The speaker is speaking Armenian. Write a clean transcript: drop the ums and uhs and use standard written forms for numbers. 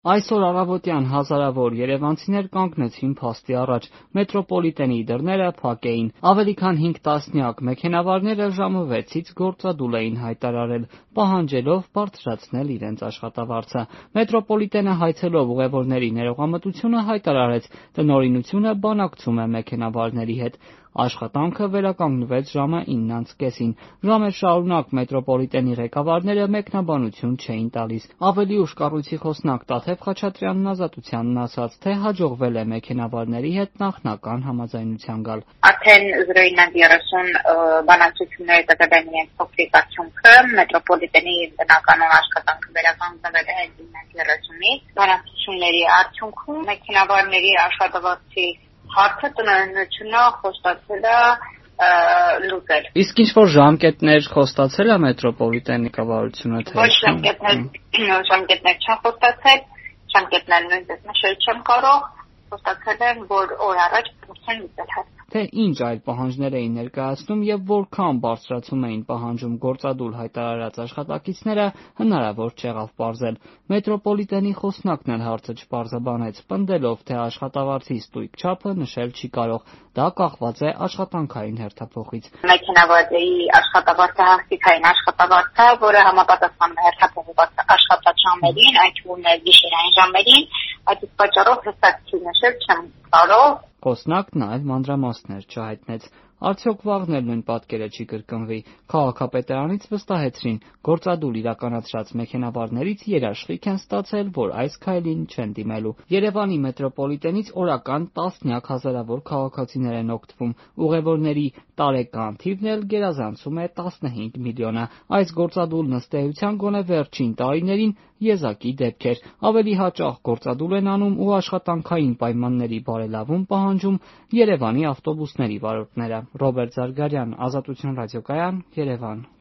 Այսօր առավոտյան հազարավոր երևանցիներ կանգնեցին փաստի առաջ, մետրոպոլիտենի դռները փակ էին, ավելի քան 5 տասնյակ մեքենավարները ժամը 6-ից գործադուլ էին հայտարարել, պահանջելով բարձրացնել իրենց աշխատավարձը։ Մետրոպոլիտենը հայցելով ուղևորների ներողամտությունը հայտարարեց՝ տնօրինությունը բանակցում է մեքենավարների հետ։ Աշխատանքը վերականգնվեց ժամը 9:30-ին։ Ժամեր շարունակ մետրոպոլիտենի ղեկավարները մեկնաբանություն չէին տալիս։ Ավելի ուշ կառույցի խոսնակ Տաթև Խաչատրյանն Ազատությանն ասաց, թե հաջողվել է մեքենավարների հետ նախնական համաձայնության գալ։ Արդեն 09:30 բանակցությունները տվել են իրենց փոքրիկ արդյունքը, մետրոպոլիտենի բնականոն աշխատանքը վերականգնվել է 9:30-ից։ Բանակցությունների արդյունքում մեքենավարների աշխատավարձի հարցը տնօրինությունը խոստացել է լուծել։ Իսկ ինչ-որ ժամկետներ խոստացել է մետրոպոլիտենի կառավարությունը, թե ոչ ժամկետներ չեն խոստացել, ժամկետներ նույնպես նշել չեմ կարող, խոստացել են, որ օր առաջ փորձեն լուծել հարցը։ Թե ինչ այլ պահանջներ էին ներկայացնում եւ որքան բարձրացում էին պահանջում գործադուլ հայտարարած աշխատակիցները, հնարավոր չեղավ պարզել։ Մետրոպոլիտենի խոսնակն էլ հարցը չպարզաբանեց, պնդելով, թե աշխատավարձի ստույգ չափը նշել չի կարող։ Դա կախված է աշխատանքային հերթափոխից։ Մեքենավարների աշխատավարձը հաստիկային աշխատավարձ է, որը համապատասխանում է հերթափոխված աշխատաժամերին, այդ թվում է գիշերային ժամերին, այդ պատճառով հստակ չի նշել չեմ կարող։ Խոսնակն այլ մանրամասներ չհայտնեց։ Արդյոք վաղն էլ նույն պատկերը չի կրկնվի։ Քաղաքապետարանից վստահեցրին, գործադուլ իրականացրած մեքենավարներից երաշխիք են ստացել, որ այս քայլին չեն դիմելու։ Երևանի մետրոպոլիտենից օրական տասնյակ հազարավոր քաղաքացիներ են օգտվում։ Ուղևորների տարեկան թիվն էլ գերազանցում է 15 միլիոնը։ Այս գործադուլն ըստ էության գոնե վերջին տարիներին եզակի դեպք էր։ Ավելի հաճախ գործադուլ են անում ու աշխատանքային պայմանների բարելավում պահանջում Երևանի ավտոբուսների վարորդները։ Ռոբերտ Զարգարյան, Ազատություն ռադիոկայան, Երևան։